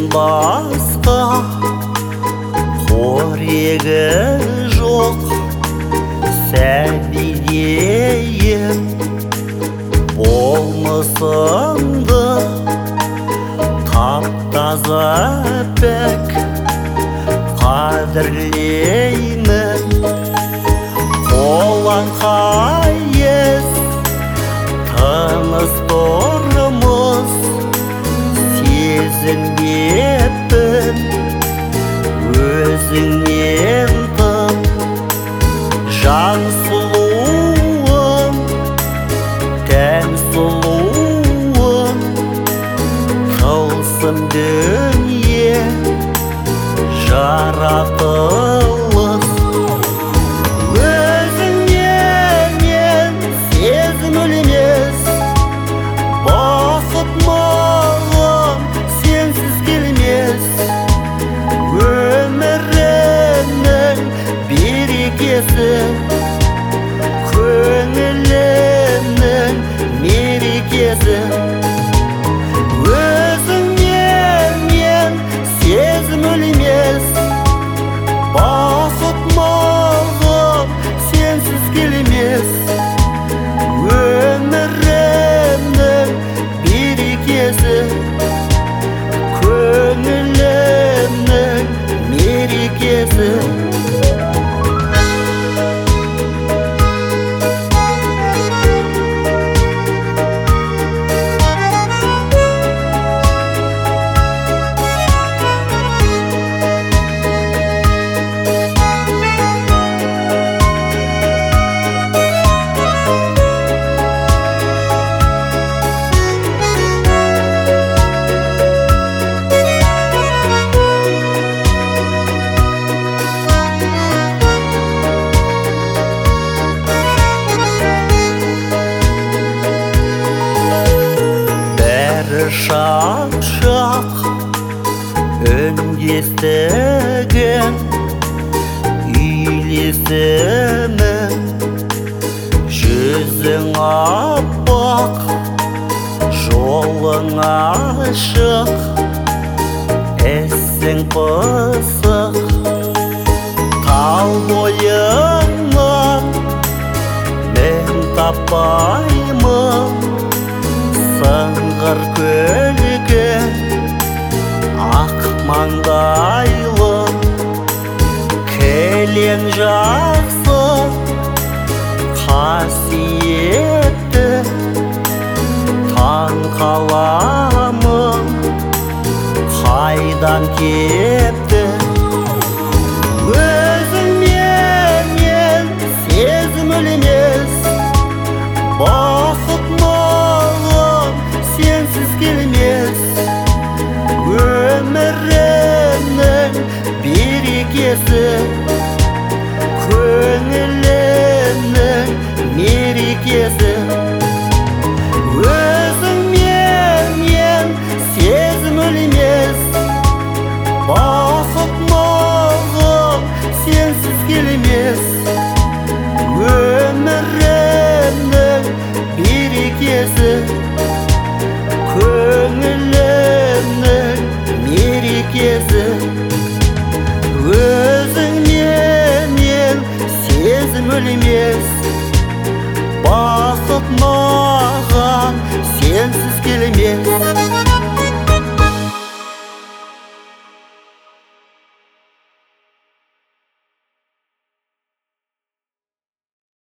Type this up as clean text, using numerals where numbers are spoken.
басқа қорегі жоқ сәбидейім болмысыңды тап-таза пәк қадірлеймін қолаң қайыз тыныс тұрмыз сезінбеппін өзіңнен тым жан сұлуым тән сұлуым тылсым дүние жаратылыс өзіңнен сезім өлмес бақыт маған сенсіз келмес өмірімнің берекесі көңілімнің мерекесі өзіңнен сезім өлмес бақыт маған сенсіз келмес өмірімнің берекесі көңілімнің мерекесі шақ-шақ үндестігін үйлесімін жүзің аппақ жолың ашық ісің пысық тал бойыңнан мен таппаймын сыңғыр көлге ақ маңдайлы кілең жақсы қасиетті таң қаламын қайдан кепті өзіңнен сезім өлмес бақыт маған сенсіз келмес өмірімнің берекесі көңілімнің мерекесі өзіңнен сезім өлмес бақыт маған сенсіз келмес өмірімнің берекесі көңілімнің мерекесі өзіңнен сезім өлмес бақыт маған сенсіз келмес